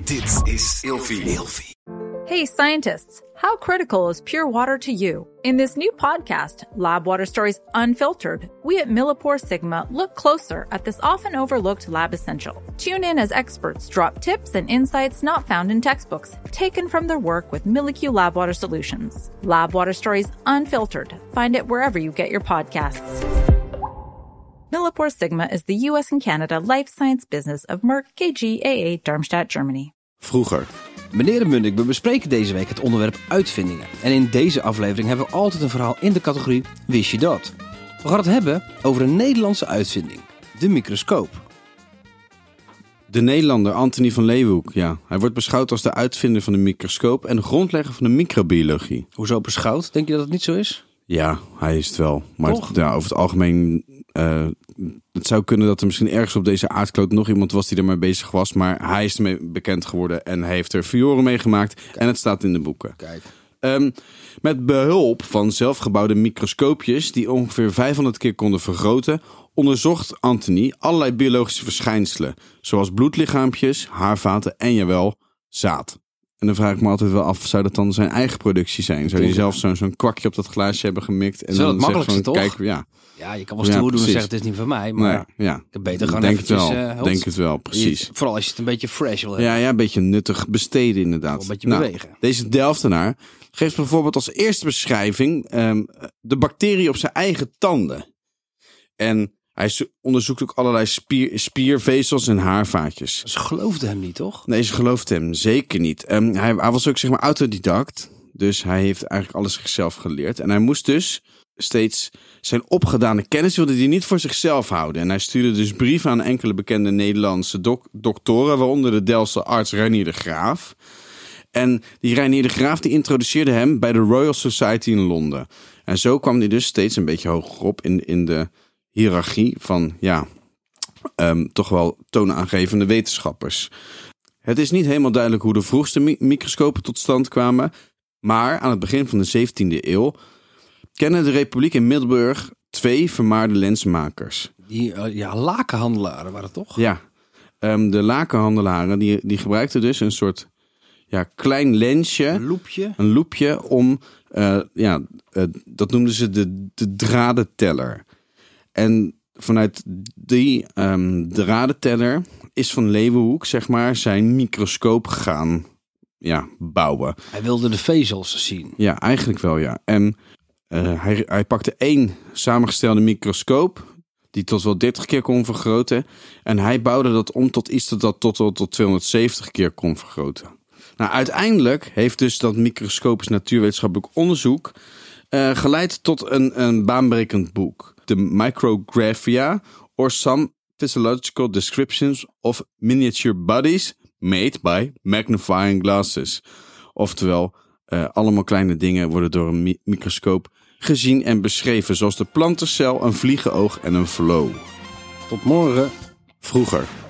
Dit is Ilfie. Hey scientists, how critical is pure water to you? In this new podcast, Lab Water Stories Unfiltered, we at Millipore Sigma look closer at this often overlooked lab essential. Tune in as experts drop tips and insights not found in textbooks, taken from their work with MilliQ Lab Water Solutions. Lab Water Stories Unfiltered. Find it wherever you get your podcasts. Millipore Sigma is the US and Canada life science business of Merck KGaA Darmstadt, Germany. Vroeger. Meneer de Munnik, we bespreken deze week het onderwerp uitvindingen. En in deze aflevering hebben we altijd een verhaal in de categorie Wist je dat? We gaan het hebben over een Nederlandse uitvinding. De microscoop. De Nederlander Antony van Leeuwenhoek, ja. Hij wordt beschouwd als de uitvinder van de microscoop en de grondlegger van de microbiologie. Hoezo beschouwd? Denk je dat het niet zo is? Ja, hij is het wel. Maar Toch? ja, over het algemeen... het zou kunnen dat er misschien ergens op deze aardkloot nog iemand was die ermee bezig was. Maar hij is ermee bekend geworden en hij heeft er furore mee gemaakt. Kijk. En het staat in de boeken. Kijk. Met behulp van zelfgebouwde microscoopjes die ongeveer 500 keer konden vergroten, onderzocht Antony allerlei biologische verschijnselen. Zoals bloedlichaampjes, haarvaten en jawel, zaad. En dan vraag ik me altijd wel af, zou dat dan zijn eigen productie zijn? Zou hij zelf zo'n kwakje op dat glaasje hebben gemikt? En Zo, dan het makkelijkste toch? Kijk, ja. Ja, je kan wel stoer doen en zeggen het is niet van mij. Maar Nee, ja. ik heb beter gewoon Denk eventjes... het wel, denk het wel, precies. Vooral als je het een beetje fresh wil hebben. Ja, een beetje nuttig besteden inderdaad. Een beetje bewegen. Deze Delftenaar geeft bijvoorbeeld als eerste beschrijving de bacterie op zijn eigen tanden. En hij onderzoekt ook allerlei spiervezels en haarvaatjes. Ze geloofden hem niet, toch? Nee, ze geloofde hem zeker niet. Hij was ook zeg maar autodidact. Dus hij heeft eigenlijk alles zichzelf geleerd. En hij moest dus steeds zijn opgedane kennis wilde hij niet voor zichzelf houden. En hij stuurde dus brieven aan enkele bekende Nederlandse doktoren, waaronder de Delftse arts Reinier de Graaf. En die Reinier de Graaf die introduceerde hem bij de Royal Society in Londen. En zo kwam hij dus steeds een beetje hoger op in de hiërarchie van toch wel toonaangevende wetenschappers. Het is niet helemaal duidelijk hoe de vroegste microscopen tot stand kwamen, maar aan het begin van de 17e eeuw kende de Republiek in Middelburg 2 vermaarde lensmakers. Die lakenhandelaren waren toch? Ja, de lakenhandelaren die gebruikten dus een soort klein lensje, een loepje om, dat noemden ze de dradenteller. En vanuit die dradenteller is Van Leeuwenhoek zeg maar zijn microscoop gaan bouwen. Hij wilde de vezels zien. Ja, eigenlijk wel ja. En hij pakte 1 samengestelde microscoop die tot wel 30 keer kon vergroten. En hij bouwde dat om tot iets dat tot 270 keer kon vergroten. Nou, uiteindelijk heeft dus dat microscopisch natuurwetenschappelijk onderzoek geleid tot een baanbrekend boek. De Micrographia or Some Physiological Descriptions of Miniature Bodies Made by Magnifying Glasses. Oftewel, allemaal kleine dingen worden door een microscoop gezien en beschreven. Zoals de plantencel, een vliegenoog en een flow. Tot morgen. Vroeger.